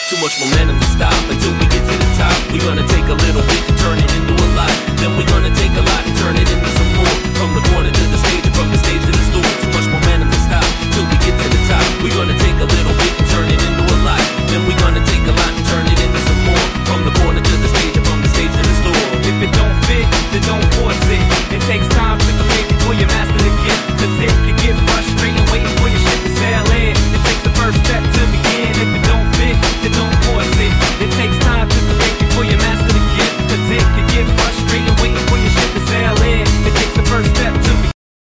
Too much momentum to stop until we get to the top. We're gonna take a little bit and turn it into a lot. Then we're gonna take a lot and turn it into some more. From the corner to the stage and from the stage